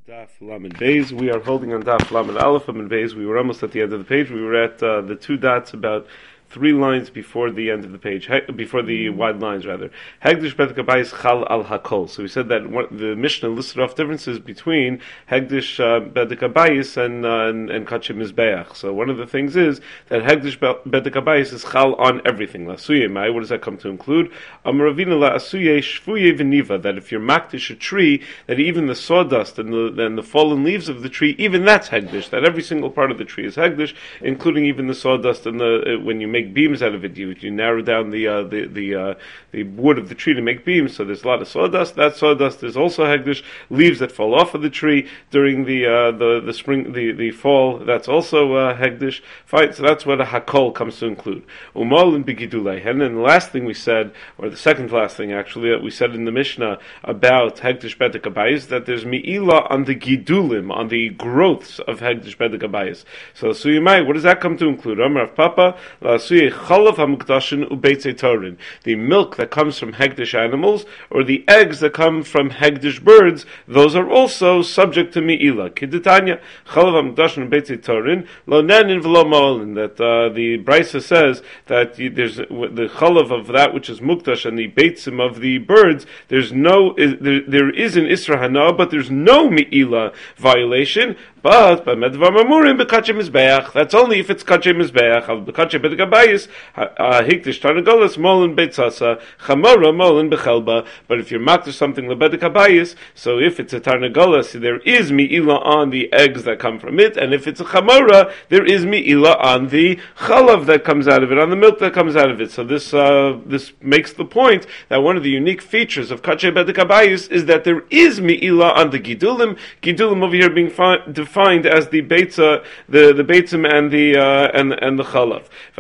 Daf Lamed Beis. We are holding on Daf Lamed Aleph Lamed Beis. We were almost at the end of the page. We were at the two dots about 3 lines before the end of the page, before the wide lines rather. Hegdish Bet Gabayis Chal al Hakol. So we said that the Mishnah listed off differences between Hegdish Bet Gabayis and Kachim Mizbeach. So one of the things is that Hegdish Bet Gabayis is Chal on everything. La Asuye Mai. What does that come to include? Amravina La Asuye Shfuye V'Niva. That if you're makdish a tree, that even the sawdust and the fallen leaves of the tree, even that's Hegdish. That every single part of the tree is Hegdish, including even the sawdust and when you make beams out of it, you narrow down the wood of the tree to make beams. So there's a lot of sawdust. That sawdust is also hegdish. Leaves that fall off of the tree during the spring, the fall, that's also hegdish. Fine. So that's what a hakol comes to include. Umal and bigidulay. And then the last thing we said, or the second to last thing actually, that we said in the Mishnah about hegdish bedek abayis, that there's mi'ilah on the gidulim, on the growths of hegdish bedek abayis. So suyimai, what does that come to include? Amar Papa. The milk that comes from hegdish animals, or the eggs that come from hegdish birds, those are also subject to mi'ilah. Kiditanya, chalav hamukdashin ubeitzei torin, lo nanin v'lo ma'olin. That the Brisa says that there's the chalav of that which is mukdash and the beitzim of the birds. There is an isra hana, but there's no mi'ilah violation. But by medvar mamurim bekachim mizbeach. That's only if it's kachim mizbeach. Al bekachim bedekabayis hikdish tarnagolas molin beitzasa chamora molin bechelba. But if you're makdish something lebedekabayis, so if it's a tarnagolas, there is mi'ilah on the eggs that come from it, and if it's a chamora, there is mi'ilah on the chalav that comes out of it, on the milk that comes out of it. So this makes the point that one of the unique features of kachim bedekabayis is that there is mi'ilah on the gidulim. Gidulim over here being defined as the beitza, the beitzim and the chalav.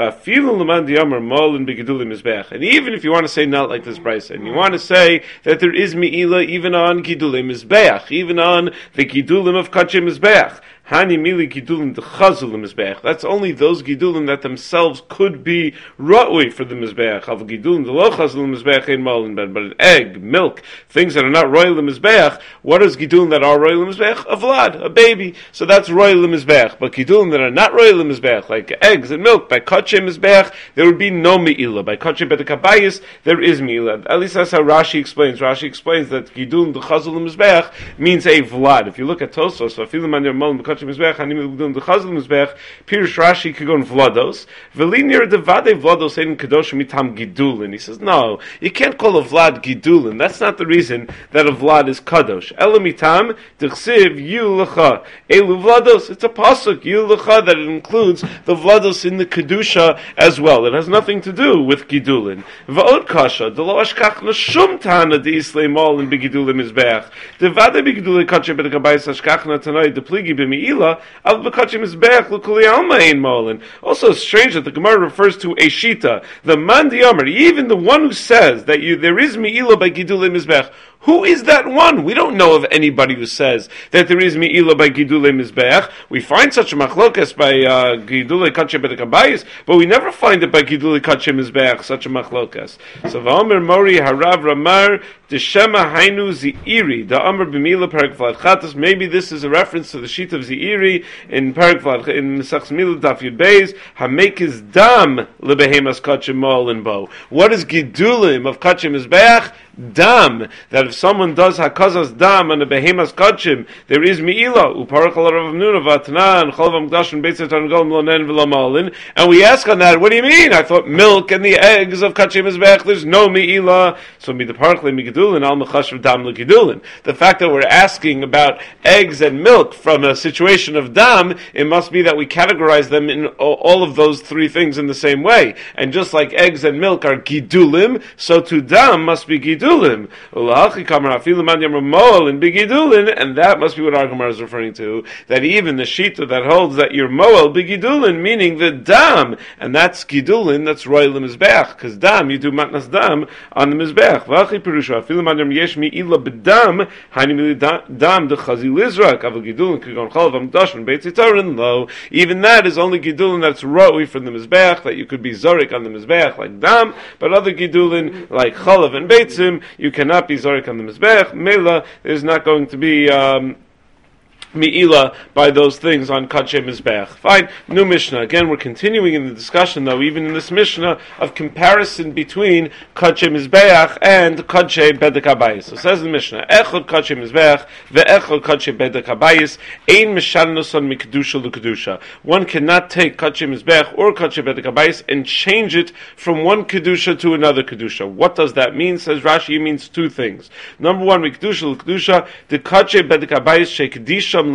And even if you want to say not like this Brisa, and you want to say that there is mi'ilah even on gidulim mizbeach, even on the gidulim of kachim mizbeach. Hani mili gidulim dechazulim mizbeach. That's only those gidulim that themselves could be ra'ui for the mizbeach. Av gidulim delochazulim mizbeach ein malin, but an egg, milk, things that are not royal mizbeach. What is gidulim that are royal mizbeach? A vlad, a baby. So that's royal mizbeach. But gidulim that are not royal mizbeach, like eggs and milk, by kachem mizbeach, there would be no mi'ilah. By kachem bedekabayis, there is mi'ilah. At least that's how Rashi explains. Rashi explains that gidulim dechazulim mizbeach means a vlad. If you look at Tosos, afilu man yermolin Mizbech, Hanim the Chazal Mizbech, Pirush Rashi Kagon Vlados, Velinir the Vade Vlados in Kadosh Mitam Gidulin. He says, no, you can't call a Vlad Gidulin. That's not the reason that a Vlad is Kadosh. Elamitam, Dechsiv, Yulacha, Elu Vlados. It's a pasuk, Yulacha, that it includes the Vlados in the Kedusha as well. It has nothing to do with Gidulin. Va'od Kasha, the Lo Ashkach Nashum Tana, the Islam all in Begidulin Mizbech. The Vade Begidulin Kacha Bedekabayis Ashkachna Tanai, the Pligi B'mi'il. Also, it's strange that the Gemara refers to a shita, the man diamar, even the one who says that there is mi'ilah by gidulei mizbech. Who is that one? We don't know of anybody who says that there is mi'ilah by gidulei mizbech. We find such a machlokas by gidulei kachem bedekabayis, but we never find it by gidulei kachem mizbech, such a machlokas. So v'omer mori harav ramar deshema hainu zi'iri the amr b'milah parak vlad chatas. Maybe this is a reference to the sheet of zi'iri in parak vlad in Mesachs Milah daf yud beis hamekiz dam lebehemas kachem molin bo. What is gidulim of kachem mizbech? Dam, that if someone does hakazas dam and a behemas kachim, there is mi'ilah. Uparakal Rav Nuna vatna and cholav hamukdashin beitzei tarnagol mlonen v'lo malin. And we ask on that, what do you mean? I thought milk and the eggs of kachim mizbech, there's no mi'ilah. So mi the parakle mi gedulin al mechashav dam legedulin. The fact that we're asking about eggs and milk from a situation of dam, it must be that we categorize them in all of those 3 things in the same way. And just like eggs and milk are gidulim, so to dam must be gidulim. And that must be what our Gemara is referring to, that even the shita that holds that you're moel b'gidulin, meaning the dam, and that's gidulin, that's royal mizbeach, because dam, you do matnas dam on the mizbeach. Even that is only gidulin that's roi from the mizbeach, that you could be zorik on the mizbeach like dam, but other gidulin like chalav and beitzim, you cannot be zorik on the mizbech. Mela, there's not going to be Mi'ila by those things on Kadshe Mizbeach. Fine, new Mishnah. Again, we're continuing in the discussion, though, even in this Mishnah, of comparison between Kadshe Mizbeach and Kadshe Bedek Habayis. So it says in the Mishnah, Echad Kadshe Mizbeach, ve'echad Kadshe Bedek Habayis, ein mishanusan mikdusha l'kedusha. One cannot take Kadshe Mizbeach or Kadshe Bedek Habayis and change it from one Kedusha to another Kedusha. What does that mean? Says Rashi, it means two things. Number one, mikdusha l'kedusha, the Kadshe Bedek Habayis she'kedisha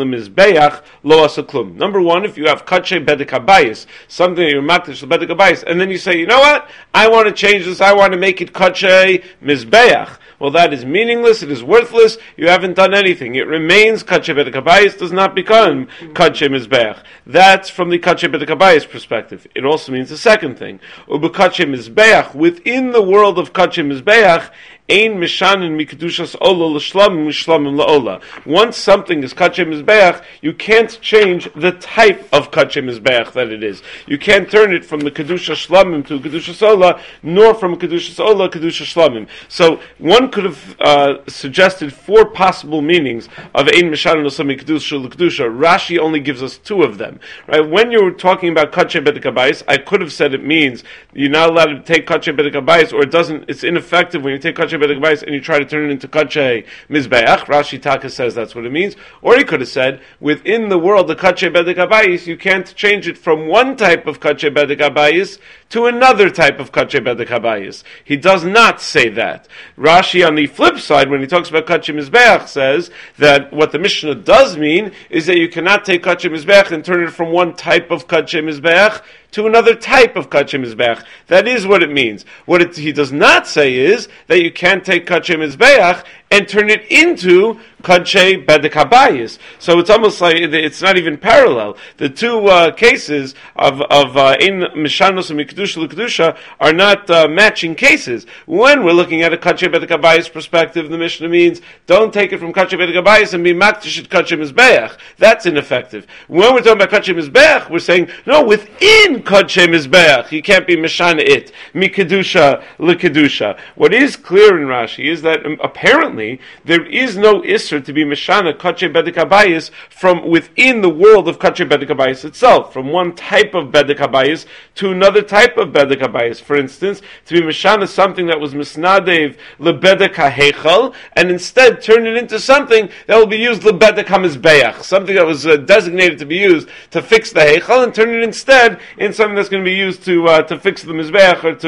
lo asaklum. Number one, if you have kadshe bedek habayis, something that you're makdish bedek habayis, and then you say, you know what, I want to change this, I want to make it kadshe mizbeach. Well, that is meaningless, it is worthless, you haven't done anything. It remains kadshe bedek habayis, does not become kadshe mizbeach. That's from the kadshe bedek habayis perspective. It also means the second thing. Ubekadshe mizbeach, within the world of kadshe mizbeach, ein mishanin mikedushas ola l'shlamim mishlamim la'ola. Once something is kadshe mizbeach, you can't change the type of kadshe mizbeach that it is. You can't turn it from the kedusha shlamim to kedusha ola, nor from kedusha ola kedusha shlamim. So one could have suggested four possible meanings of ein mishanin osam mikedushas l'kedusha. Rashi only gives us two of them. Right? When you were talking about kadshe bedek habayis, I could have said it means you're not allowed to take kadshe bedek habayis, or it's ineffective when you take kadshe bedek habayis and you try to turn it into kadshe mizbeach. Rashi Taka says that's what it means. Or he could have said, within the world of kadshe bedek habayis, you can't change it from one type of kadshe bedek habayis to another type of kadshe bedek habayis. He does not say that. Rashi, on the flip side, when he talks about kadshe mizbeach, says that what the Mishnah does mean is that you cannot take kadshe mizbeach and turn it from one type of kadshe mizbeach to another type of kadshe mizbeach. That is what it means. What he does not say is that you can't take kadshe mizbeach and turn it into kadshe bedek habayis. So it's almost like it's not even parallel. The two cases of in mishanos and mikdusha l'kedusha are not matching cases. When we're looking at a kadshe bedek habayis perspective, the Mishnah means don't take it from kadshe bedek habayis and be makdish at kadshe mizbeach. That's ineffective. When we're talking about kadshe mizbeach, we're saying no, within kadshe mizbeach you can't be mishana it mikdusha l'kedusha. What is clear in Rashi is that apparently there is no isser to be mishana kadshe bedek habayis from within the world of kadshe bedek habayis itself, from one type of bedek habayis to another type of bedek habayis. For instance, to be mishana something that was misnadev lebedek hahechal, and instead turn it into something that will be used lebedek hamizbeach, something that was designated to be used to fix the hechal, and turn it instead in something that's going to be used to fix the mizbeach or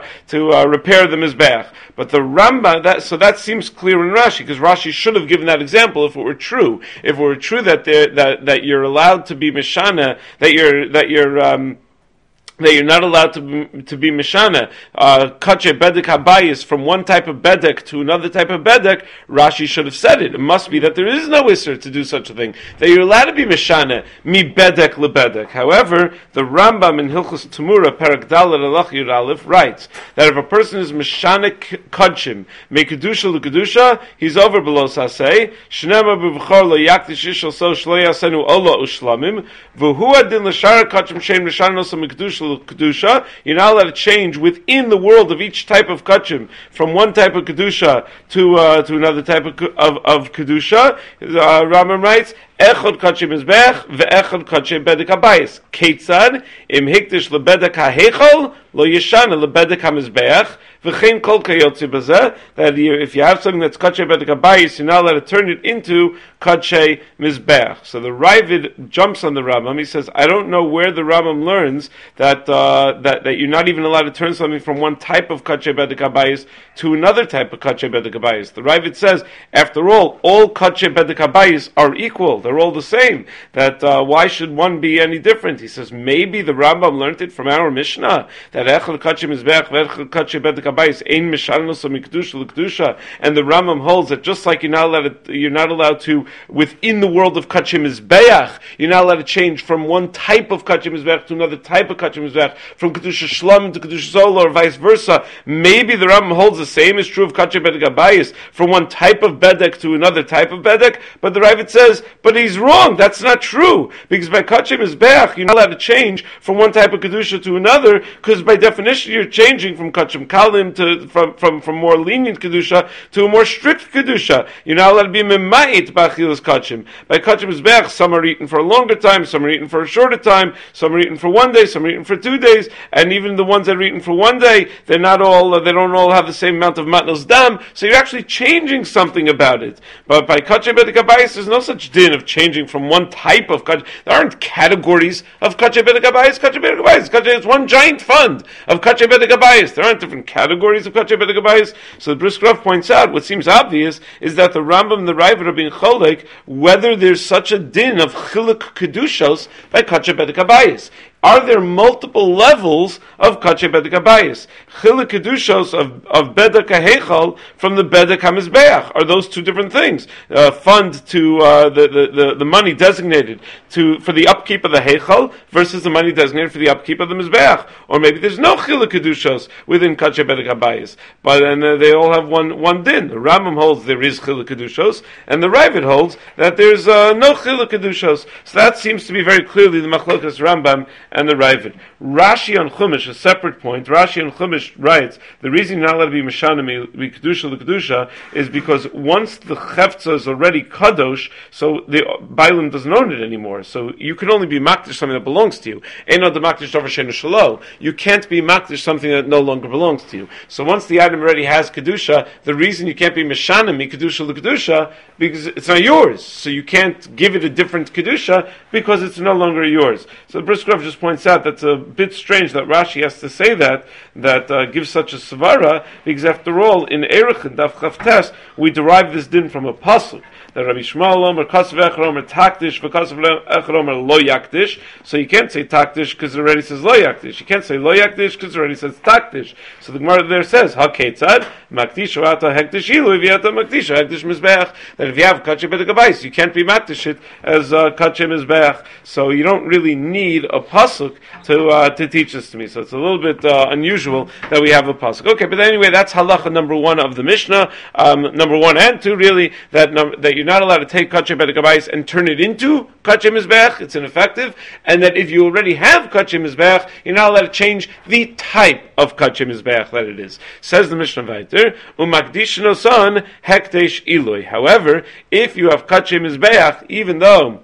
to repair the mizbeach. But the Rambam, that seems clear in Rashi, because Rashi should have given that example if it were true. If it were true that you're allowed to be mishana, that you're not allowed to be mishana kadshe bedek habayis from one type of bedek to another type of bedek, Rashi should have said it. It must be that there is no isser to do such a thing, that you're allowed to be mishana mi bedek lebedek. However, the Rambam in Hilchos Tamura Perek Dalet Alach Yud Aleph writes that if a person is mishana kadshim me kedusha l'kedusha, he's over below saseh shnema b'vchor lo yakdish ishal so shlo yasenu ola ushlamim v'hu adin l'shara kadshim shein mishana osam kedusha Kedusha. You're not allowed to change within the world of each type of kachim from one type of Kedusha to another type of Kedusha. Rambam writes, Echad kadshe mizbeach ve'echad kadshe bedek habayis. Keitzad im hikdish lebedek hahechol lo yeshana lebedek hamizbeach v'chein kol kayotzi bazeh. That if you have something that's kadshe bedek habayis, you're not allowed to turn it into kadshe mizbeach. So the Ravid jumps on the Rambam. He says, I don't know where the Rambam learns that you're not even allowed to turn something from one type of kadshe bedek habayis to another type of kadshe bedek habayis. The Ravid says, after all kadshe bedek habayis are equal. They're all the same. That why should one be any different? He says maybe the Rambam learned it from our Mishnah that echad kadshe mizbeach ve'echad kadshe bedek habayis ein mishanos mikdusha l'kedusha, and the Rambam holds that just like you're not allowed to within the world of kadshe mizbeach, you're not allowed to change from one type of kadshe mizbeach to another type of kadshe mizbeach, from kedusha shlam to kedusha zola, or vice versa. Maybe the Rambam holds the same is true of kadshe bedek habayis, from one type of bedek to another type of bedek. But the Ravid says, but he's wrong. That's not true. Because by kadshe mizbeach, you're not allowed to change from one type of kedusha to another, because by definition you're changing from kadshem kalim him from more lenient kedusha to a more strict kedusha. You're not allowed to be memait b'achilas kachim. By kachim mizbeach, some are eaten for a longer time, some are eaten for a shorter time, some are eaten for 1 day, some are eaten for 2 days, and even the ones that are eaten for 1 day, they don't all have the same amount of matnos dam. So you're actually changing something about it. But by kachim bedek habayis, there's no such din of changing from one type of kachim. There aren't categories of kachim bedek habayis. Kachim bedek habayis. It's one giant fund of kachim bedek habayis. There aren't different categories of kachim bedek habayis. So the Brisker Rav points out, what seems obvious is that the Rambam and the Ravid are being cholek whether there's such a din of chiluk kedushos by kachim bedek habayis. Are there multiple levels of kachim bedek habayis? Chiluk kedushos of bedek hahechal from the bedek hamizbeach. Are those two different things? Fund to the money designated for the upkeep of the hechal versus the money designated for the upkeep of the mizbeach. Or maybe there's no chiluk kedushos within kachim bedek habayis, but then they all have one din. The Rambam holds there is chiluk kedushos, and the Ravid holds that there's no chiluk kedushos. So that seems to be very clearly the machlokas Rambam and the Ravid. Rashi on Chumash, a separate point, Rashi on Chumash writes, the reason you're not allowed to be Meshana, be Kedusha l'Kedusha, is because once the Chefza is already Kadosh, so the Bailim doesn't own it anymore. So you can only be Makdish something that belongs to you. Eino de Makdish Dover Sheinu Shelo. You can't be Makdish something that no longer belongs to you. So once the item already has Kedusha, the reason you can't be Meshana, Kedusha l'Kedusha, because it's not yours. So you can't give it a different Kedusha because it's no longer yours. So the Brisker Rav just points out that's a bit strange that Rashi has to say that gives such a svara, because after all, in Erech and Daf Chavtes, we derive this din from a pasuk. That Rabbi Shmuel Omer Kasav Echad Omer Takdish v'Kasav Echad Omer Lo Yakdish. So you can't say Takdish because it already says Lo Yakdish. You can't say Lo Yakdish because it already says Takdish. So the Gemara there says Haketzad Makdish Ata Hekdish Ilu V'Ata Makdish Hekdish Mizbeach. That if you have Kachim Bedek habayis, you can't be Makdish it as Kachim Mizbeach. So you don't really need a pasuk to teach this to me. So it's a little bit unusual that we have a pasuk. Okay, but anyway, that's halacha number 1 of the Mishnah. Number 1 and 2 really that you're not allowed to take kachim bedek habayis and turn it into kachim mizbeach. It's ineffective, and that if you already have kachim mizbeach, you're not allowed to change the type of kachim mizbeach that it is. Says the Mishnah weiter, umakdish nosan hekdesh ilui. However, if you have kachim mizbeach, even though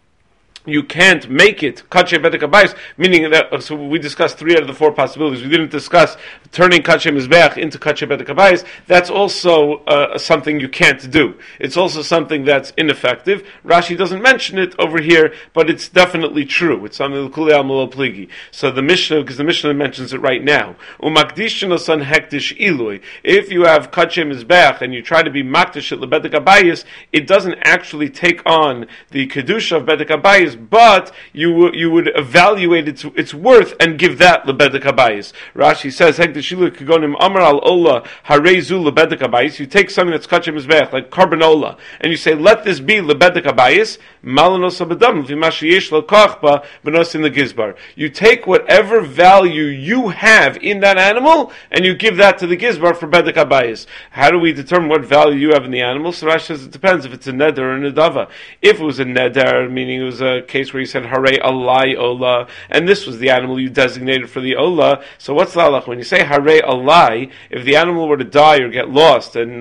you can't make it kachim bedek habayis, meaning that, so we discussed 3 out of the 4 possibilities. We didn't discuss turning kachim mizbeach into kachim bedek habayis. That's also something you can't do. It's also something that's ineffective. Rashi doesn't mention it over here, but it's definitely true. It's something l'kulei al malol pligi. So the Mishnah, because the Mishnah mentions it right now, umakdish nosan hekdish ilui. If you have kachim mizbeach and you try to be makdish it lebedek habayis, it doesn't actually take on the kedusha of bedek habayis, but you would evaluate its worth and give that lebedek habayis. Rashi says, "Hekdeshilu kagonim amar al ola harezu lebedek habayis." You take something that's kachim mizbeach, like carbon ola, and you say, "Let this be lebedek habayis." Malanos abadam v'mashiyesh lokachba benos in the gizbar. You take whatever value you have in that animal and you give that to the gizbar for bedek habayis. How do we determine what value you have in the animal? So Rashi says it depends if it's a neder or a nedava. If it was a neder, meaning it was a case where he said Hare Alai Ola, and this was the animal you designated for the Ola. So what's the halach? When you say Hare Alai, if the animal were to die or get lost and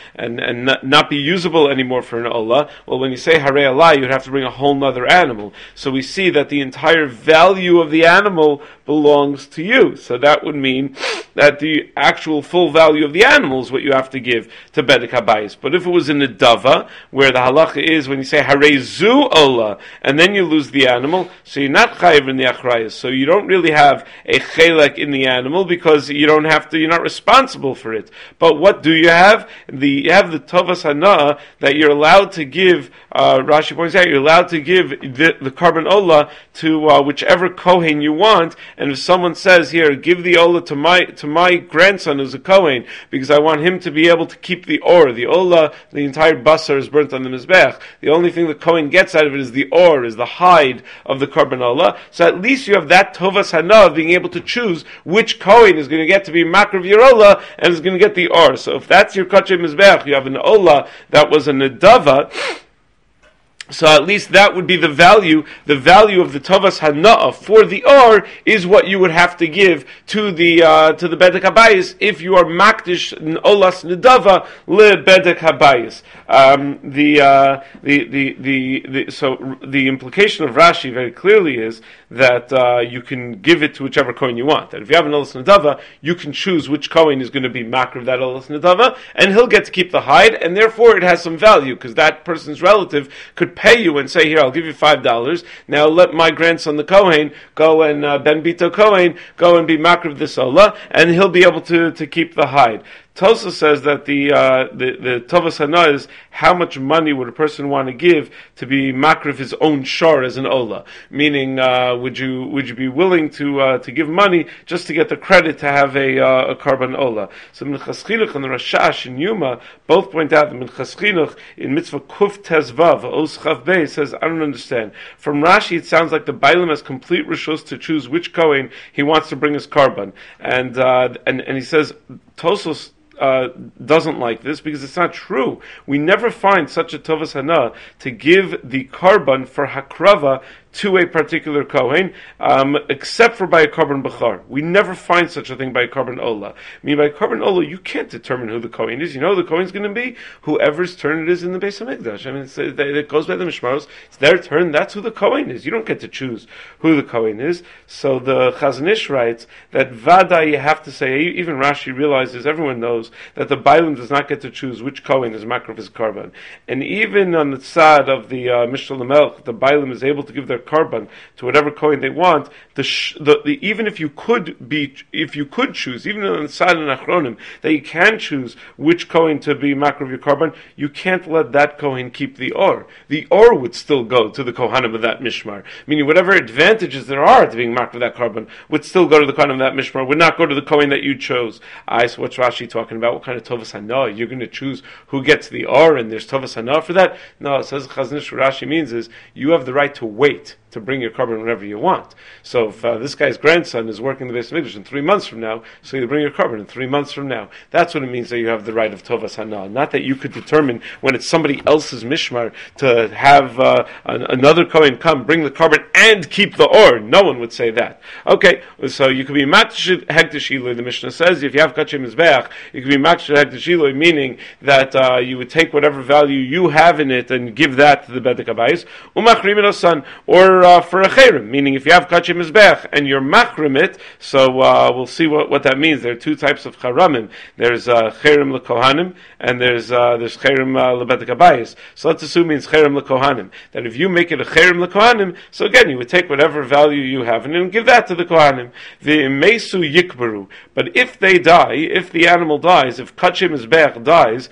not be usable anymore for an Ola, well, when you say Hare Alai, you'd have to bring a whole nother animal. So we see that the entire value of the animal belongs to you. So that would mean that the actual full value of the animal is what you have to give to bedek habayis. But if it was in a dava, where the halacha is when you say Hare Zu Ola, and then you lose the animal, so you're not chayiv in the achrayas. So you don't really have a chelek in the animal because you're not responsible for it. But what do you have? You have the tovas hana that you're allowed to give. Rashi points out you're allowed to give the carbon ola to whichever kohen you want. And if someone says, "Here, give the ola to my grandson who's a kohen because I want him to be able to keep the or," the ola, the entire basar is burnt on the mizbech. The only thing the kohen gets out of it is the or, is the hide of the carbon ola. So at least you have that tovas hana of being able to choose which kohen is going to get to be makriv your ola and is going to get the or. So if that's your kachem mizbech, you have an ola that was a nedava. So at least that would be the value. The value of the tovas hana'ah for the or is what you would have to give to the bedek habayis if you are makdish olas nedava le bedek habayis. So the implication of Rashi very clearly is that you can give it to whichever kohen you want. That if you have an olas nedava, you can choose which kohen is going to be makr of that olas nedava, and he'll get to keep the hide, and therefore it has some value because that person's relative could pay you and say, here, I'll give you $5. Now let my grandson, the Kohen, go and Ben Bito Kohen, go and be makr of this olah, and he'll be able to keep the hide. Tosa says that the tovas hana is how much money would a person want to give to be makr of his own shor as an olah. Meaning, would you be willing to give money just to get the credit to have a karban olah? So Minchas Chinuch and the Rashash and Yuma both point out that Minchas Chinuch in mitzvah kuf tezvav os chav bey says, I don't understand. From Rashi it sounds like the Bailam has complete rishus to choose which kohen he wants to bring his karban, and he says Tosos doesn't like this because it's not true. We never find such a tovas hana to give the karban for hakrava to a particular kohen, except for by a karban bachar. We never find such a thing by a karban olah. I mean, by a karban olah, you can't determine who the kohen is. You know who the kohen's going to be? Whoever's turn it is in the Beis Hamikdash. I mean, it goes by the mishmaros. It's their turn. That's who the kohen is. You don't get to choose who the kohen is. So the Chazon Ish writes that vada, you have to say, even Rashi realizes, everyone knows, that the Bailam does not get to choose which kohen is makr of his karban. And even on the side of the Mishal Melch, the Bailam is able to give their karban to whatever kohen they want. Even if you could choose, even on the side of Achronim, that you can choose which kohen to be makr of your karban, you can't let that kohen keep the or. The or would still go to the kohanim of that mishmar. Meaning, whatever advantages there are to being makr of that karban would still go to the kohanim of that mishmar. Would not go to the kohen that you chose. So what's Rashi talking about? What kind of tovas hana? You're going to choose who gets the or, and there's tovas hana for that? No, it says Chazon Ish. What Rashi means is you have the right to wait to bring your karban whenever you want. So if this guy's grandson is working the Beis Hamikdash in 3 months from now, so you bring your karban in 3 months from now. That's what it means that you have the right of tovas hana. Not that you could determine when it's somebody else's mishmar to have another kohen come, bring the karban, and keep the or. No one would say that. Okay, so you could be matshid hekdesh ilui. The Mishnah says if you have kachem mizbeach, you could be matshid hekdesh ilui, meaning that you would take whatever value you have in it and give that to the bedek habayis. Umachrim it son, or for a cherem, meaning if you have kachem mizbeach and you're machrim it, so we'll see what that means. There are two types of charamim. There's cherem lekohanim and there's cherem lebedek habayis. So let's assume it means cherem lekohanim. That if you make it a cherem lekohanim, so again you would take whatever value you have and then give that to the kohanim. The mesu yikbaru. But if they die, if the animal dies, if kachem mizbeach dies,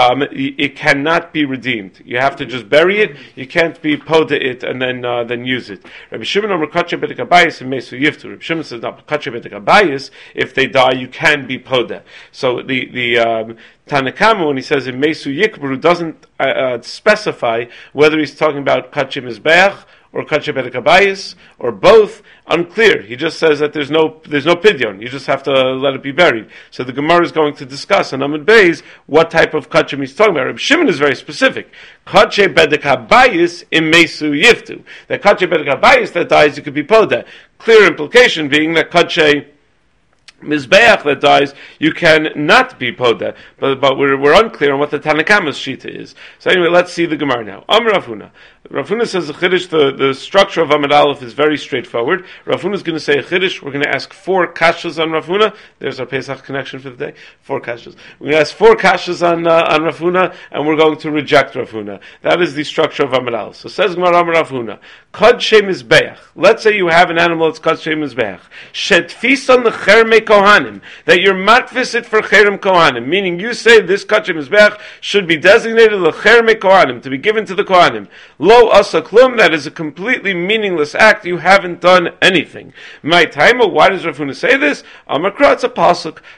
it cannot be redeemed. You have to just bury it. You can't be poda it and then use it. Rabbi Shimon Omer kachem bedek habayis and mesu yiftu. Rabbi Shimon says not kachem bedek habayis. If they die, you can be poda. So the Tanakama, when he says in mesu yikbaru, doesn't specify whether he's talking about kachem mizbeach or kachem bedek habayis, or both. Unclear. He just says that there's no pidyon. You just have to let it be buried. So the Gemara is going to discuss on Amud Beis what type of kachem he's talking about. Reb Shimon is very specific. Kachem bedek habayis im mesu yiftu. That kachem bedek habayis that dies, you could be poda. Clear implication being that kachem mizbeach that dies, you can not be poda. But we're unclear on what the Tanakama's shita is. So anyway, let's see the Gemara now. Amar Rav Huna. Rav Huna says the Chiddush, the structure of Amud Aleph is very straightforward. Rav Huna is going to say a Chiddush. We're going to ask 4 kashas on Rav Huna. There's our Pesach connection for the day. 4 kashas. We're going to ask 4 kashas on Rav Huna, and we're going to reject Rav Huna. That is the structure of Amud Aleph. So says Gemara Amar Rav Huna. Kadshe mizbeach. Let's say you have an animal that's kadshe mizbeach. Shetfisan lecherme kohanim. That you're matfis it for cherem kohanim. Meaning you say this kadshe mizbeach should be designated lecherme kohanim, to be given to the kohanim. Lo asa klum, that is a completely meaningless act. You haven't done anything. My time, why does Rav Huna say this? Amakra, it's a pasuk.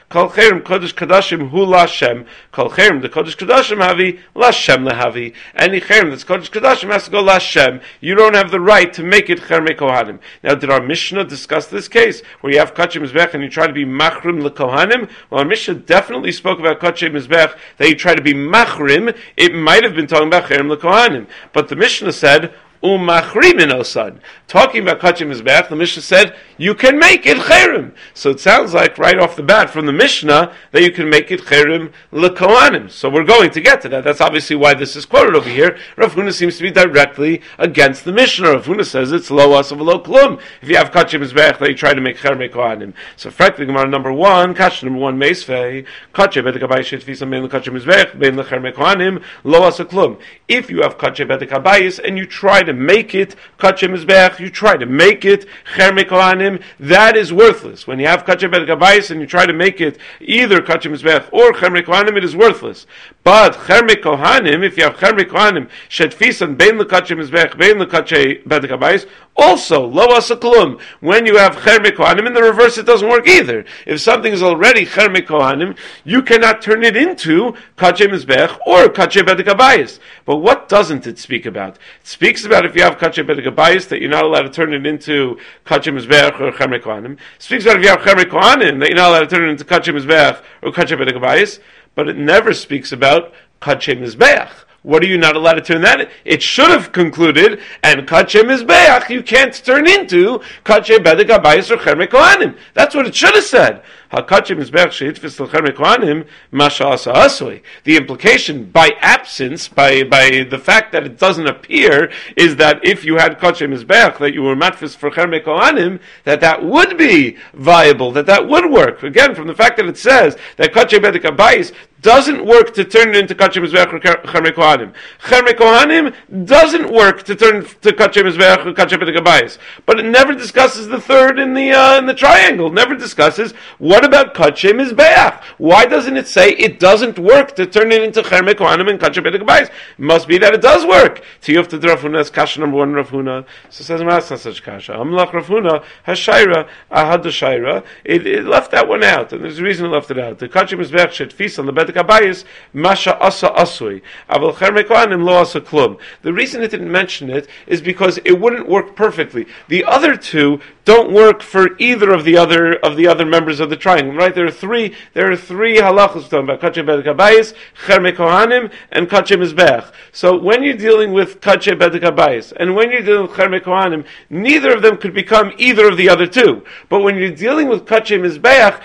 Kol cherem kodesh kadashim hu lashem. Kol cherem the kodesh kadashim havi lashem lehavi. Any cherem that's kodesh kadashim has to go lashem. You don't have the right to make it chermei kohanim. Now, did our Mishnah discuss this case where you have kachim mizbech and you try to be machrim lekohanim? Well, our Mishnah definitely spoke about kachim mizbech that you try to be machrim. It might have been talking about cherem lekohanim, but the Mishnah said umachrimin osan. Talking about kachim mizbech, the Mishnah said you can make it cherem. So it sounds like right off the bat from the Mishnah that you can make it cherem lekohanim. So we're going to get to that. That's obviously why this is quoted over here. Rav Huna seems to be directly against the Mishnah. Rav Huna says it's lo asav lo klum. If you have kachim mizbech that you try to make cherem kohanim. So frankly, Gemara number one, kash number one, meisvei kachim bedekabayis shetfisa bein lekachim mizbech bein lecherem kohanim lo asav klum. If you have kachim bedekabayis and you try to make it kachim mizbech, you try to make it cherem kohanim, that is worthless. When you have kachim bedekabayis and you try to make it either kachim mizbech or cherem kohanim, it is worthless. But cherem kohanim, if you have cherem kohanim shetfisa bein lekachim mizbech bein lekachim bedekabayis, also lo asa klum. When you have cherem kohanim, in the reverse, it doesn't work either. If something is already cherem kohanim, you cannot turn it into kachim mizbech or kachim bedekabayis. But what doesn't it speak about? It speaks about if you have kachim bedekabayis that you're not allowed to turn it into kachim mizbech or cherem kohanim. It speaks about if you have cherem kohanim that you're not allowed to turn it into kachim mizbech or kachim bedekabayis. But it never speaks about kachim mizbech. What are you not allowed to turn that? It should have concluded, and kachim mizbeach you can't turn into kachim bedekabayis or cherem kohanim. That's what it should have said. HaKachim mizbeach sheitfis l'cherem kohanim masha asa asui. The implication by absence, by the fact that it doesn't appear, is that if you had kachim mizbeach that you were matfis for cherem kohanim, that would be viable, that would work. Again, from the fact that it says that kachim bedekabayis doesn't work to turn it into kachim mizbeach or cherem kohanim. Cherem kohanim doesn't work to turn to kachim mizbeach or kachim bedekabayis. But it never discusses the third in the triangle. It never discusses what about kachim mizbeach. Why doesn't it say it doesn't work to turn it into cherem kohanim and kachim bedekabayis? It must be that it does work. Tiyuf to Rav Huna is kasha number one. Rav Huna. So says that's not such kasha. Amlach Rav Huna hashaira ahad shaira. It left that one out, and there's a reason it left it out. The kachim mizbeach shetfisa on the bedekabayis masha asa asui. Aval cherem kohanim lo asa klum. The reason it didn't mention it is because it wouldn't work perfectly. The other two don't work for either of the other members of the triangle. Right? There are three halachos talking about kachim bedekabayis, cherem kohanim, and kachim mizbeach. So when you're dealing with kachim bedekabayis and when you're dealing with cherem kohanim, neither of them could become either of the other two. But when you're dealing with kachim mizbeach,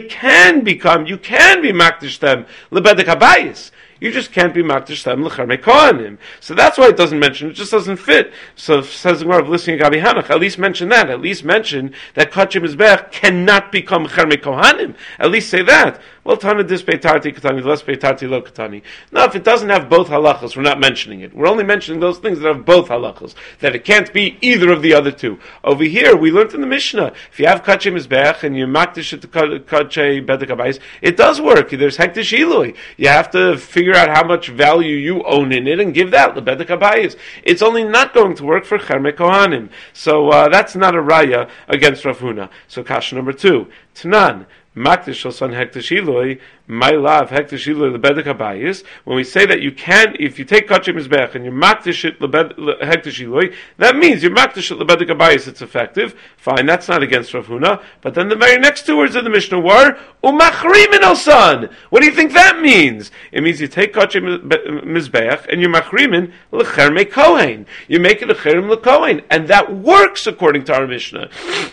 you can be makdish them lebedekabayis. You just can't be makdish them l'cherem kohanim. So that's why it doesn't mention. It just doesn't fit. So says the Gemara of listening Gabi Hanach. At least mention that. At least mention that kachim mizbeach cannot become cherem kohanim. At least say that. Well, Tana dis peitarti katani, less peitarti lo katani. Now, if it doesn't have both halachas, we're not mentioning it. We're only mentioning those things that have both halachas. That it can't be either of the other two. Over here, we learned in the Mishnah, if you have kachim mizbeach and you makdish it to kachim bedekabayis, it does work. There's hektish ilui. You have to figure out how much value you own in it and give that lebedekabayis. It's only not going to work for cherem kohanim. So that's not a raya against Rav Huna. So kasha number two, Tanan. Makdish son hektish ilui, my love hektish ilui lebedekabayis. When we say that you can, if you take kachim mizbeach and you makdish it hektish ilui, that means you makdish it lebedekabayis. It's effective. Fine, that's not against Rav Huna. But then the very next two words of the Mishnah were umachrimin osan. What do you think that means? It means you take kachim mizbeach and you machrimin lecherem kohen. You make it a cherem lekohen, and that works according to our Mishnah.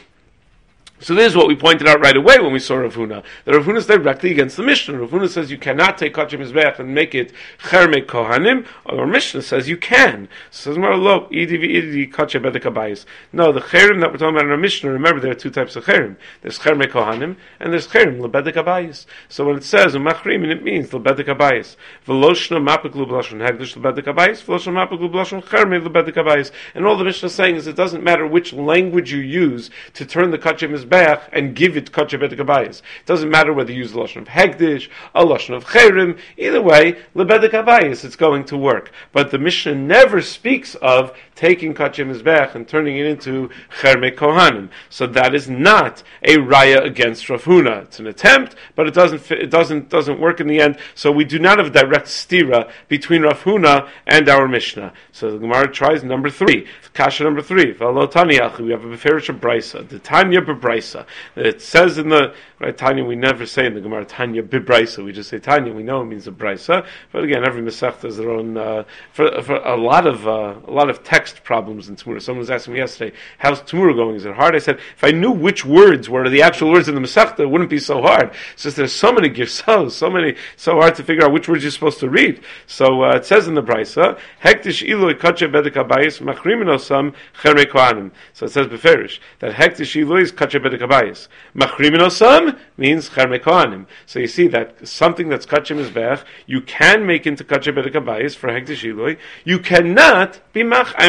So this is what we pointed out right away when we saw Rav Huna. The Rav Huna is directly against the Mishnah. Rav Huna says you cannot take kachim mizbeach and make it cherem kohanim. Our Mishnah says you can. So says lo idi kachim bedekabayis. No, the cherem that we're talking about in our Mishnah. Remember, there are two types of cherem. There's cherem kohanim and there's cherem lebedekabayis. So when it says umachrimin, it means lebedekabayis. V'loshna mapiklu b'lashon hagdish lebedekabayis. V'loshna mapiklu b'lashon cherem lebedekabayis. And all the Mishnah is saying is it doesn't matter which language you use to turn the kachim mizbeach Mizbeach and give it Kacheh Bedek Habayis. It doesn't matter whether you use the Lashon of Hegdish, a Lashon of Cherem, either way, Lebedek Habayis, it's going to work. But the Mishnah never speaks of taking Kacheh Mizbeach and turning it into Chermei Kohanim. So that is not a raya against Rav Huna. It's an attempt, but it doesn't work in the end. So we do not have a direct stira between Rav Huna and our Mishnah. So the Gemara tries number 3. Kasha number 3. V'alo Tanya, we have a Beferish of Brisa. The Tanya Bebraisa. It says in the right Tanya, we never say in the Gemara Tanya Bebraisa. We just say Tanya. We know it means a Brisa. But again, every Masechta has their own. For a lot of text problems in Tumura. Someone was asking me yesterday, how's Tumura going? Is it hard? I said, if I knew which words were the actual words in the Masechta, it wouldn't be so hard. It's just there's so many girsos, so hard to figure out which words you're supposed to read. So it says in the Brisa, Hektish Iloi Kache Bedek Habayis Machrimenosam Chermei Kohanim. So it says Beferish that Hektish Iloi is Kache Bedek Habayis. Machrimenosam means Chermei Kohanim. So you see that something that's Kache Mizbeach, you can make into Kache Bedek Habayis for Hektish Iloi. You cannot be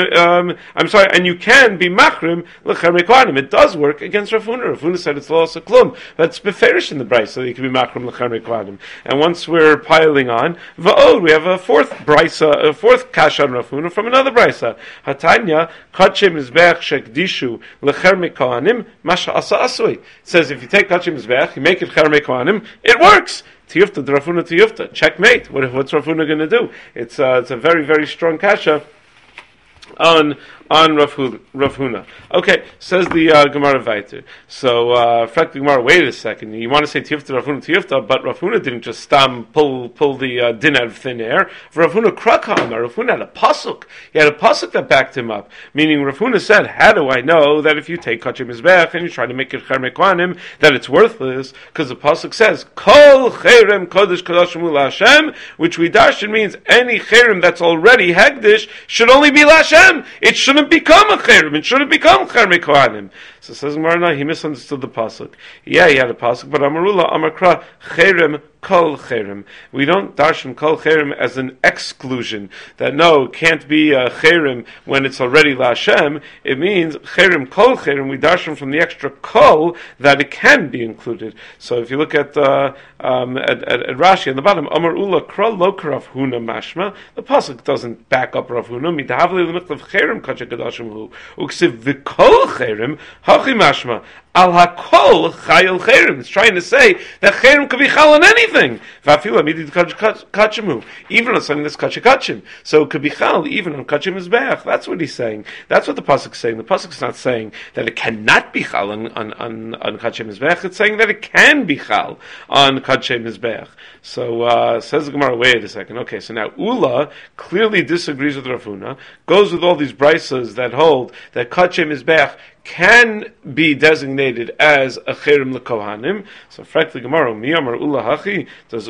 and you can be Machrim L'Chermei Kohanim. It does work against Rav Huna. Rav Huna said it's Lo Klum. That's Beferish in the Brisa, so you can be Machrim L'Chermei Kohanim. And once we're piling on, Va'od, we have a fourth Brisa, a fourth Kasha on Rav Huna from another Brisa. Hatanya, Kache Mizbeach Shekdishu L'Chermei Kohanim, Masha Asa Asui. It says if you take Kache Mizbeach, you make it Chermei Kohanim, it works. Tiyufta, Rav Huna Tiyufta. Checkmate. What's Rav Huna going to do? It's a very, very strong Kasha on Rav Huna. Okay, says the Gemara Vayter. So, fact the Gemara, wait a second. You want to say Tiyufta, Rav Huna, Tiyufta, but Rav Huna didn't just pull the din out of thin air. Rav Huna Krakam, Rav Huna had a pasuk. He had a pasuk that backed him up. Meaning, Rav Huna said, how do I know that if you take Kache Mizbeach and you try to make it Chermei Kohanim, that it's worthless? Because the pasuk says, Kol Cherem Kodesh Kodashim L'Hashem, which we darshan means any Cherem that's already Hegdish should only be L'Hashem. It shouldn't become a cherem. It shouldn't become chermei kohanim. So says Marna, he misunderstood the pasuk. Yeah, he had a pasuk, but Amarula Amakra cherem kol cherem. We don't darshan kol cherem as an exclusion that no, it can't be a cherem when it's already la Hashem. It means cherem kol cherem. We darshan from the extra kol that it can be included. So if you look at Rashi on the bottom, Amarula kra lo Rav Huna mashma. The pasuk doesn't back up Rav Huna. Mitavli l'miklav cherem kache kadashim hu uksiv v'kol cherem hachi mashma. Al hakol chayil cherem. It's trying to say that cherem could be chal on anything. V'afila midid kachimu, even on something that's kachim. So it could be chal even on kachim mizbeach. That's what he's saying. That's what the pasuk is saying. The pasuk is not saying that it cannot be chal on kachim mizbeach. It's saying that it can be chal on kachim mizbeach. So says the Gemara, wait a second. Okay, so now Ula clearly disagrees with Rav Huna, goes with all these brisas that hold that kachim mizbeach can be designated as a cherem lekohanim. So, frankly, Gemara, miyamar Ula hachi. Does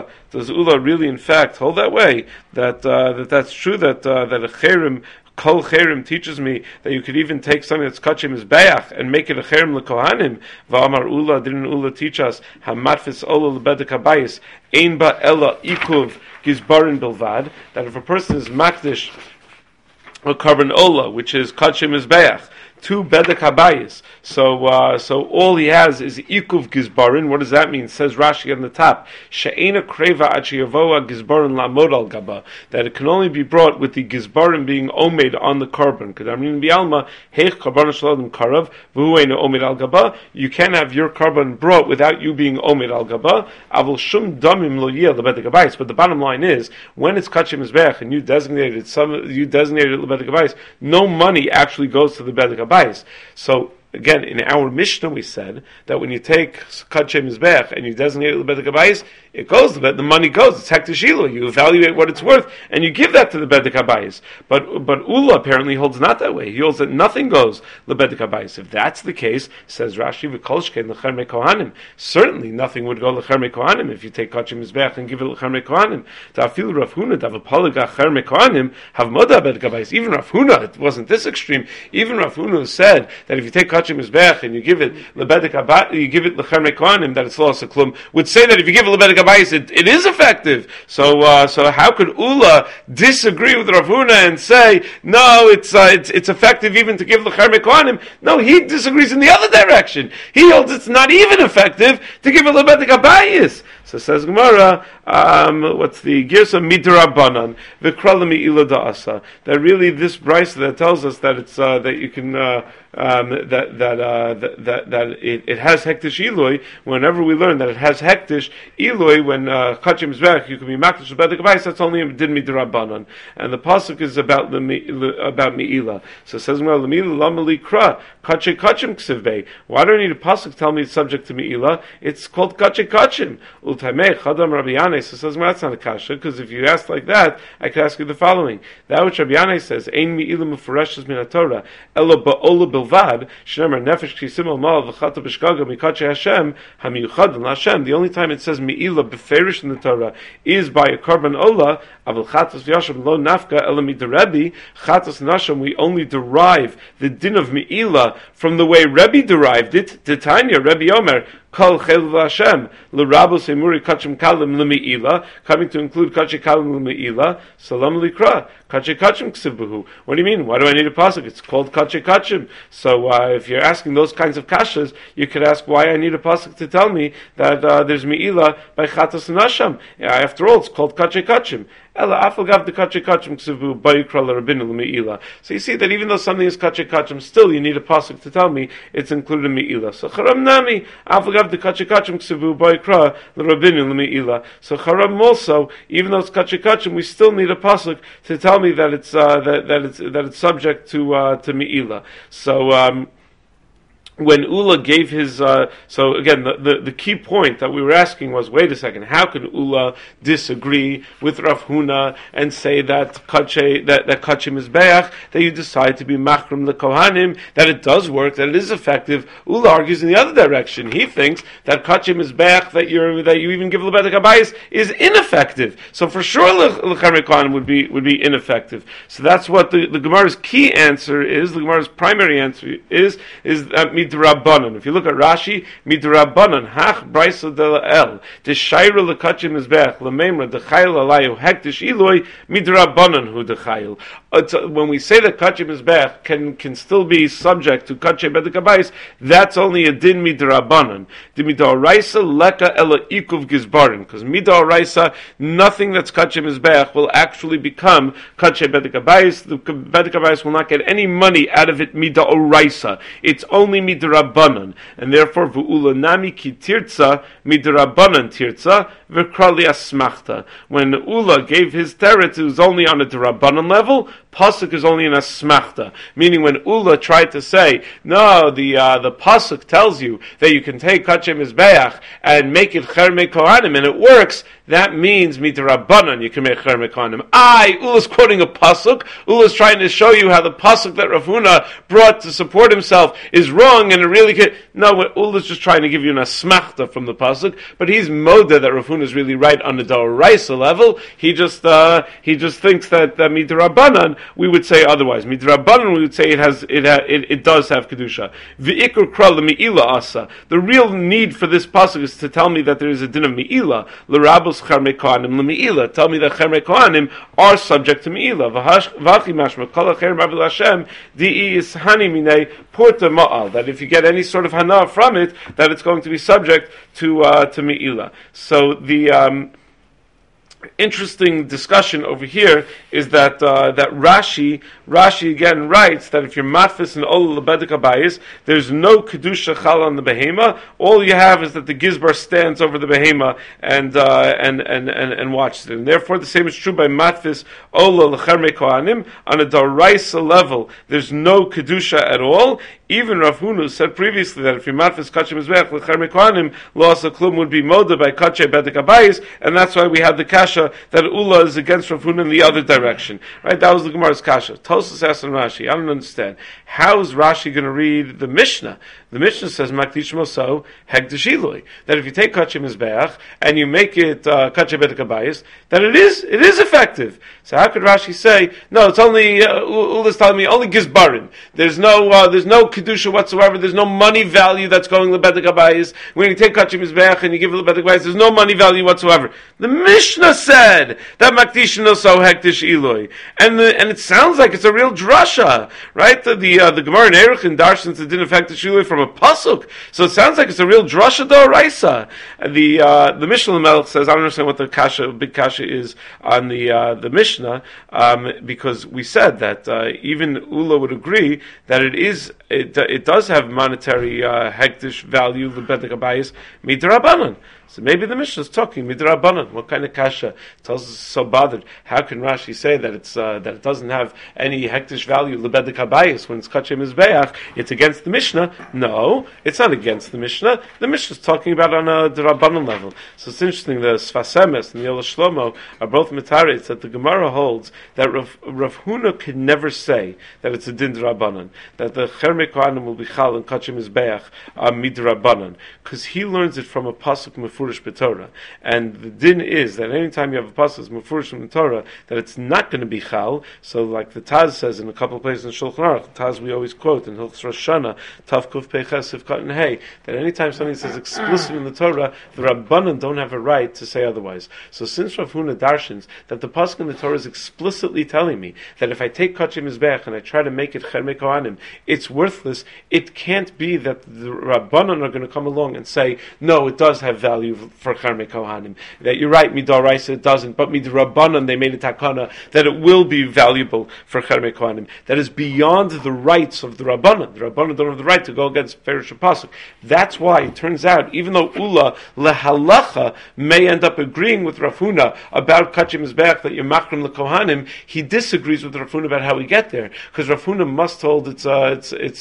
Ula really, in fact, hold that way? That's true. That a cherem. Kol cherem teaches me that you could even take something that's kachim mizbeach and make it a cherem lekohanim. Va'amar Ula, didn't Ula teach us hamatfis ola lebedek habayis ein ba ella ikuv gizbarin bilvad, that if a person is makdish a carbon ola, which is kachim mizbeach, to bedek habayis. So all he has is ikuv gizbarin. What does that mean? Says Rashi on the top, she'ena kreva ad sheyavoa gizbarin lamod al gaba, that it can only be brought with the gizbarin being omed on the carbon. Kedamrin bialma heich karban shaladim karav v'hu eina omed al gaba. You can't have your carbon brought without you being omed al gaba. Avol shum damim lo yeh lebedek habayis. But the bottom line is, when it's kachim mizbeach and you designated lebedek habayis, no money actually goes to the bedek habayis. So again, in our Mishnah we said that when you take Kacheh Mizbeach and you designate it Bedek Habayis, it goes to the money goes. It's Hektish. You evaluate what it's worth and you give that to the Bedek Habayis. But Ula apparently holds not that way. He holds that nothing goes Bedek Habayis. If that's the case, says Rashi, V'kolshkein l'chermei kohanim. Certainly nothing would go l'chermei kohanim if you take Kacheh Mizbeach and give it l'chermei kohanim. Ta'afil Rav Huna d'avapalig chermei kohanim have moda Bedek Habayis. Even Rav Huna, it wasn't this extreme. Even Rav Huna said that if you take kachim mizbeach and you give it lebedek abayis, you give it lecharmei kohanim, that it's lo asa klum, would say that if you give it lebedek abayis, it is effective. So how could Ula disagree with Rav Huna and say no, it's effective even to give lecharmei kohanim? No, he disagrees in the other direction. He holds it's not even effective to give it lebedek abayis. So says Gemara, what's the Girsa Midrabanan V'krala Me'ila Da'asa? That really this brisa that tells us that it's that you can that it has hektish Eloi. Whenever we learn that it has hektish Eloi, when kachim mizbeach you can be makdish lebedek abayis, that's only din midrabanan. And the pasuk is about Me'ila. So it says Gemara Me'ila Lama Likra Kachim Ksivbei. Why do I need a pasuk to tell me it's subject to Me'ila? It's called Kachim. Ultaimei Chadam Rabbi Yanai. So it says that's not a kasha, because if you ask like that, I could ask you the following: that which Rabbi Yanai says, "Ein Me'ila Mufareshes Min HaTorah Elo Ba'ola Bilvad Shnemer Nefesh Kisim Al V'Chata B'Shgaga Mikachei Hashem Hamiyuchadin Hashem." The only time it says Me'ila Beferish in the Torah is by a korban ola. Aval Chatas V'Yashem Lo Nafka Elo Midarebi Chatas Nasham. We only derive the din of Me'ila from the way Rebbe derived it. Titania Rebbe Omer Kol Chel Hashem L'Rabos Emuri Kachim Kalim L'Me'ila, coming to include Kachim Kalim L'Me'ila. Salam Likra Kachim Ksiv. What do you mean? Why do I need a pasuk? It's called Kachim. So if you're asking those kinds of kashas, you could ask why I need a pasuk to tell me that there's Me'ila by Chatas and Hashem. After all, it's called Kachim. So you see that even though something is kachim, still you need a pasuk to tell me it's included in Me'ila. So charam nami afagav the kachim ksivu ba'ikra l'rabinu l'Me'ila. So charam also, even though it's kachim, we still need a pasuk to tell me that it's that it's subject to Me'ila. So. When Ula gave his, so again, the key point that we were asking was, wait a second, how can Ula disagree with Rav Huna and say that kachim is be'ach, that you decide to be machrim the kohanim, that it does work, that it is effective? Ula argues in the other direction. He thinks that kachim is be'ach, that you even give lebedek abayis, is ineffective. So for sure, lecharmei kohanim would be ineffective. So that's what the Gemara's key answer is. The Gemara's primary answer is that midrabanan. If you look at Rashi, midrabanan hach brisa de el de shayra lekachim mizbech lememra de chayil alayu hektish iloi midrabanan hu de chayil. When we say that kachim mizbech can still be subject to kachim bedek abayis, that's only a din midrabanan. The midoraisa leka ela ikuv gizbarin, because midoraisa nothing that's kachim mizbech will actually become kachim bedek abayis. The bedek abayis will not get any money out of it midoraisa. It's only midrabanan, and therefore v'ula nami ki tirtza midrabanan tirtza v'krali asmachta. When Ula gave his teretz, it was only on a drabanan level. Pasuk is only in a smachta, meaning when Ula tried to say, no, the pasuk tells you that you can take kachem mizbeach and make it chermei kohanim, and it works. That means midrabanan you can make chermei kohanim. Ula's quoting a pasuk. Ula's trying to show you how the pasuk that Rav Huna brought to support himself is wrong, and it really could. No, Ula's just trying to give you an asmachta from the pasuk, but he's moda that Rav Huna is really right on the Doraisa level. He just thinks that midrabanan we would say otherwise. Midrabanan we would say it does have kedusha. V'ikr kra l'me'ila asa. The real need for this pasuk is to tell me that there is a din of me'ila. L'rabos chermei kohanim l'me'ila. Tell me that chermei kohanim are subject to me'ila. V'hachi mashma kol acher mavil Hashem di'i ishani minei porta ma'al. That if you get any sort of hana from it, that it's going to be subject to me'ila. So the interesting discussion over here is that Rashi again writes that if you're matfis and ol lebedek abayis, there's no kedusha chal on the behema. All you have is that the gizbar stands over the behema and watches it. And therefore, the same is true by matfis ol lechermei kohanim. On a daraisa level, there's no kedusha at all. Even Rav Huna said previously that if you're matfis kachem mizbeach lechermei kohanim, lo asa klum would be moda by kachem bedek abayis, and that's why we have the kash kasha that Ula is against Rav Huna in the other direction. Right? That was the Gemara's kasha. Tosfos asked on Rashi, I don't understand. How is Rashi going to read the Mishnah? The Mishnah says, Makdish Moso, Hekdesh Ilui. That if you take Kachim Mizbeach and you make it Kachim Bedek Habayis, that it is effective. So how could Rashi say, no, it's only, Ula's telling me, only Gizbarin. There's no Kedusha whatsoever, there's no money value that's going to Bedek Habayis. When you take Kachim Mizbeach and you give it Bedek Habayis, there's no money value whatsoever. The Mishnah said that Makdish Moso, Hekdesh Ilui. And it sounds like it's a real drasha, right? The Gemara in Eruch Darshans it didn't affect the Shilui from a pasuk, so it sounds like it's a real drasha d'oraisa. The Mishnah Melech says, I don't understand what the big kasha is on the Mishnah, because we said that even Ula would agree that it does have monetary hektish value, the bedek habayis midrabanan. So maybe the Mishnah is talking midrabanan. What kind of kasha tells us so bothered? How can Rashi say that it doesn't have any hektish value lebedek habayis when it's kachem mizbeach? It's against the Mishnah. No, it's not against the Mishnah. The Mishnah is talking about on a drabanan level. So it's interesting. The Sfas Emes and the Yoel Shlomo are both mitaretz that the Gemara holds that Rav Huna can never say that it's a din drabanan, that the chermei kohanim will be chal and kachem mizbeach midrabanan, because he learns it from a pasuk mefurish b'Torah, and the din is that anytime you have a pasuk mefurish in the Torah, that it's not going to be chal. So, like the Taz says in a couple of places in Shulchan Aruch, the Taz we always quote in Hilchos Rosh Hashanah, Tav Kuf Pei Ches Sivkat and Hey, that anytime something says explicitly in the Torah, the Rabbanan don't have a right to say otherwise. So, since Rav Huna darshans that the pasuk in the Torah is explicitly telling me that if I take Kachim Mizbeach and I try to make it Chermei Kohanim, it's worthless. It can't be that the Rabbanan are going to come along and say, no, it does have value for Chermei Kohanim. That you're right, Midoraisa it doesn't, but Midrabbanan they made a takana that it will be valuable for Chermei Kohanim. That is beyond the rights of the Rabbanan. The Rabbanan don't have the right to go against Perish Pasuk. That's why it turns out, even though Ula lehalacha may end up agreeing with Rav Huna about Kachim Mizbeach that you're machrim lekohanim, he disagrees with Rav Huna about how we get there, because Rav Huna must hold it's a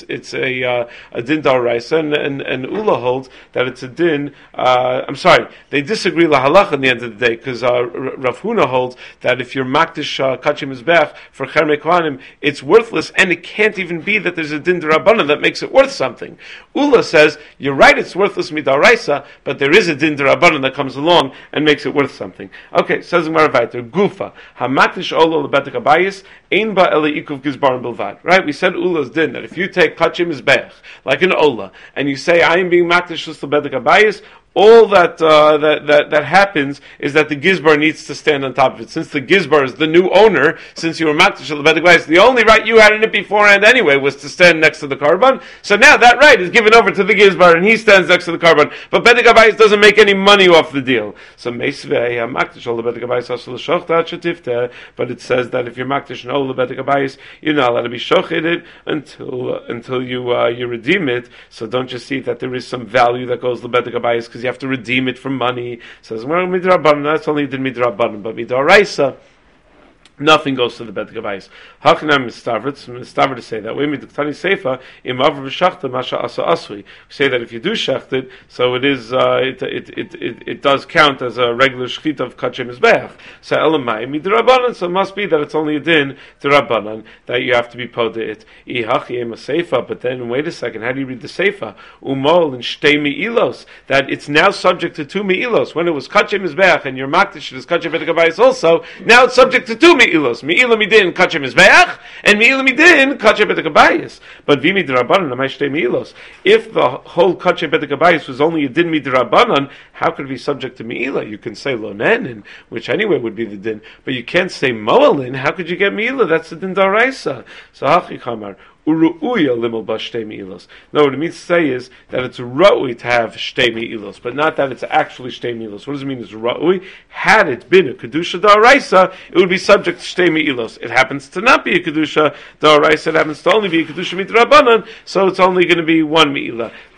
din d'oraisa, and Ula holds that it's a din. I'm sorry, they disagree lahalacha in the end of the day, because Rav Huna holds that if you're makdish Kachim Mizbeach for Chermei Kohanim, it's worthless, and it can't even be that there's a din d'Rabbanan that makes it worth something. Ula says, you're right, it's worthless midaraisa, but there is a din d'Rabbanan that comes along and makes it worth something. Okay, says the Gemara weiter, Gufa, hamakdish ola lebedek habayis, ein ba ele ikuv gizbarim bilvad. Right, we said Ula's din, that if you take Kachim Mizbeach, like an Ola, and you say, I am being makdish lebedek habayis, all that happens is that the Gizbar needs to stand on top of it. Since the Gizbar is the new owner, since you were Makdish lebedek habayis, the only right you had in it beforehand anyway was to stand next to the Karban. So now that right is given over to the Gizbar, and he stands next to the Karban. But bedek habayis doesn't make any money off the deal. So Meisvei Makdish lebedek habayis asur l'shochta shetifte. But it says that if you're Makdish lebedek habayis, you're not allowed to be shocheted until you redeem it. So don't you see that there is some value that goes lebedek habayis, because you have to redeem it for money. Says, well, midrabanan, that's only did midrabanan, but midoraisa, nothing goes to the bedek habayis. How can I mistavr to say that way? Midaktani seifa im avr v'shachta masha asa asri. We say that if you do shecht it, so it is it does count as a regular shechita of kachem mizbeach. So elamai midrabanan. So it must be that it's only a din d'Rabbanan that you have to be poda it. Ihachi ema seifa. But then wait a second, how do you read the seifa? Umol and shtei mi'ilos, that it's now subject to two mi'ilos. When it was kachem mizbeach and your makdish is kachem bedek habayis also, now it's subject to two mi'ilos. Mi'ila midin kachem mizbeach, and mi'ila midin kachem bedek habayis. But v'mi d'Rabbanan amay shtei mi'ilos. If the whole kachem bedek habayis was only a din mi'drabbanan, how could it be subject to mi'ila? You can say lonenin, which anyway would be the din, but you can't say mo'alin. How could you get mi'ila? That's the din d'oraisa. So hachi chamar. Uru'uya limel ba shtei mi'ilos. No, what it means to say is that it's ra'ui to have shtei mi'ilos, but not that it's actually shtei mi'ilos. What does it mean? It's ra'ui. Had it been a kedusha da'araisa, it would be subject to shtei mi'ilos. It happens to not be a kedusha da'araisa. It happens to only be a kedusha midrabanan, so it's only going to be one mi'ila.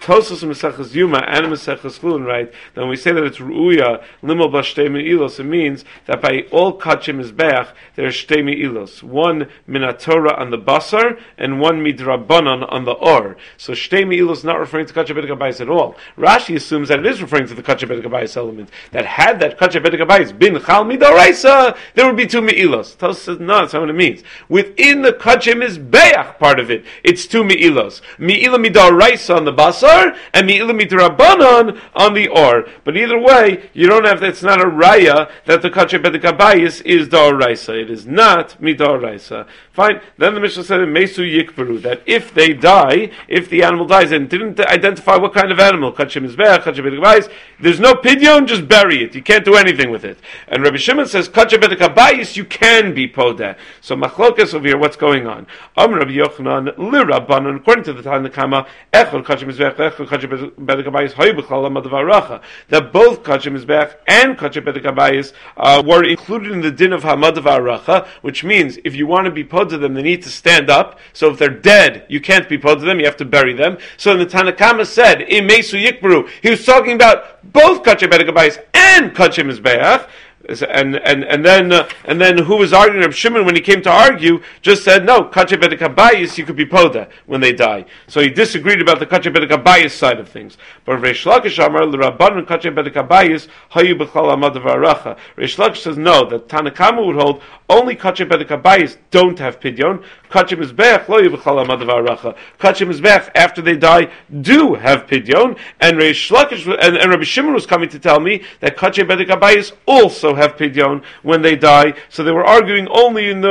Tosos Mesechus Yuma and Mesechus Chulin, right? Then when we say that it's Ru'uya, Limo Bashtei Me'ilos, it means that by all Kachim Mizbeach, there's Shtei Me'ilos. One Minatorah on the Basar, and one Midrabanan on the Or. So Shtei Me'ilos is not referring to Kachim Bedek Habayis at all. Rashi assumes that it is referring to the Kachim Bedek Habayis element. That had that Kachim Bedek Habayis been Chal Midoraisa, there would be 2 Me'ilos. Tosos says, no, that's not what it means. Within the Kachim Mizbeach part of it, it's 2 Me'ilos. Me'ila Midoraisa on the Basar, and Me'ila Midrabanan on the Or. But either way, you don't have, it's not a Raya that the Kachim Bedek Habayis is Doraisa. It is not Midoraisa. Fine. Then the Mishnah said in Mesu Yikberu that if they die, if the animal dies and didn't identify what kind of animal, Kachim Mizbeach, Kachim Bedek Habayis, there's no pidyon, just bury it. You can't do anything with it. And Rabbi Shimon says, Kachim Bedek Habayis, you can be podeh. So Machlokas over here, what's going on? Rabbi Yochanan, Lirabanan, according to the Tanna Kama, Echol Kachim Mizbeach, Echol Kachim Bedek Habayis, Hoy B'chal Hamadavaracha, that both Kachim Mizbeach and Kachim Bedek Habayis were included in the din of Hamadavaracha, which means if you want to be podeh them, they need to stand up. So if they're dead, you can't be podeh them, you have to bury them. So the Tanna Kama said, in Mesu Yikberu, he was talking about both Kachim Bedek Habayis and Kachim Mizbeach. And then who was arguing? Reb Shimon, when he came to argue, just said no. Kachim Bedek Habayis, you could be podeh when they die. So he disagreed about the Kachim Bedek Habayis side of things. But Reish Lakish Amar l'Rabbanan Kachim Bedek Habayis hayu b'chal Hamadavaracha. Reish Lakish says no. That Tanna Kama would hold only Kachim Bedek Habayis don't have pidyon. Kachim Mizbeach lo hayu b'chal Hamadavaracha. Kachim Mizbeach after they die do have pidyon. And Reish Lakish and Rabbi Shimon was coming to tell me that Kachim Bedek Habayis also have pidyon when they die. So they were arguing only in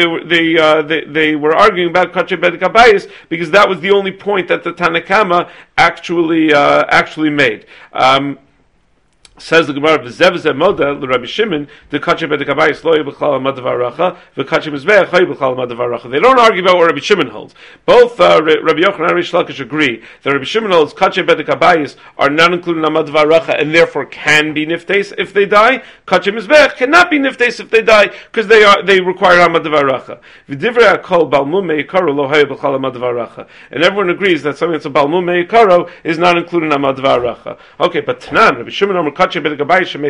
they were arguing about Kachim Bedek Habayis because that was the only point that the Tanna Kama actually made. Says the Gemara, "V'zev moda l'Rabbi Shimon the Kachim Bedek Habayis lo yibchal Hamadavaracha v'Kachim Mizbeach lo yibchal Hamadavaracha." They don't argue about what Rabbi Shimon holds. Both Rabbi Yochanan and Reish Lakish agree that Rabbi Shimon holds Kachim Bedek Habayis are not included in Hamadavaracha and therefore can be niftes if they die. Kachim Mizbeach cannot be niftes if they die because they require Hamadavaracha. V'divrei hakol balmum meikaro lo yibchal Hamadavaracha, and everyone agrees that something that's a balmum meikaro is not included in Hamadavaracha. Okay, but Tanan Rabbi Shimon in the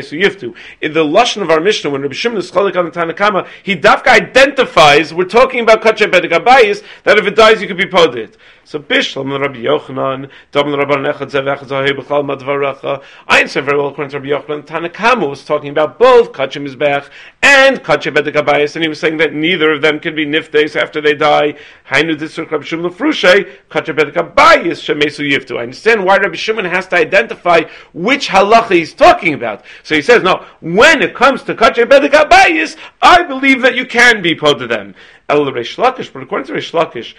lashon of our Mishnah, when Rabbi Shimon is cholik on the Tanna Kama, he dafka identifies we're talking about Kachim Bedek Habayis, that if it dies you could be podeh. So Bishlam Rabbi Yochanan, Dam Rabban Echad Zev Echad Zahei B'chal Madvaracha. I answer very well according to Rabbi Yochanan. Tanna Kama was talking about both Kachim Mizbeach and Kachim Bedek Habayis, and he was saying that neither of them can be niftes after they die. Hainu Disur Rabbi Shimon Lefrushe Kachim Bedek Habayis Shemesu Yiftu. I understand why Rabbi Shimon has to identify which halacha he's talking about. So he says, no, when it comes to Kachim Bedek Habayis, I believe that you can be podeh them. El Reish Lakish, but according to Reish Lakish,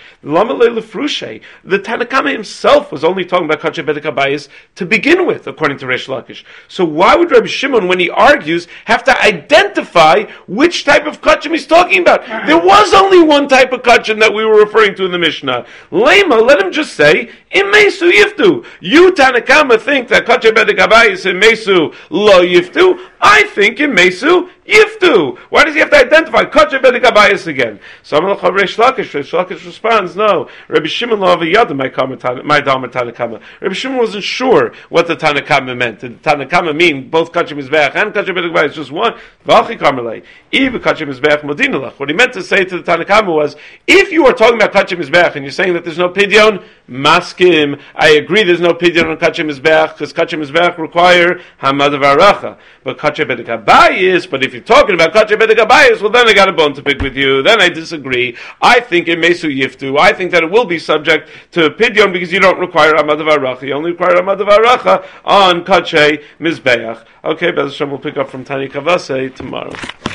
the Tanna Kama himself was only talking about Kachim Bedek Habayis to begin with, according to Reish Lakish. So why would Rabbi Shimon, when he argues, have to identify which type of Kachim he's talking about? There was only one type of Kachim that we were referring to in the Mishnah. Lema, let him just say, in Mesu Yiftu. You, Tanna Kama, think that Kachim Bedek Habayis in Mesu lo Yiftu. I think in Mesu Yiftu. Why does he have to identify Kachim Bedek Habayis again? So Reish Lakish responds, no. Rabbi Shimon lo aviyada my Dhamma Tanna Kama. Rabbi Shimon wasn't sure what the Tanna Kama meant. Did the Tanna Kama mean both Kachim Mizbeach and Kachim Bedek Habayis, just one? V'achi kamerlei. Even Kachim Mizbeach modinalach. What he meant to say to the Tanna Kama was, if you are talking about Kachim Mizbeach and you're saying that there's no pidyon, maskim, I agree there's no pidyon on Kachim Mizbeach because Kachim Mizbeach require Hamadavaracha. But Kachim Bedek Habayis, but if you're talking about Kachim Bedek Habayis, well then I got a bone to pick with you. Then I disagree. I think in Mesu Yiftu, I think that it will be subject to pidyon because you don't require Hamadavaracha. You only require Hamadavaracha on Kachim Mizbeach. Okay, Bez Hashem will pick up from Tani Kavase tomorrow.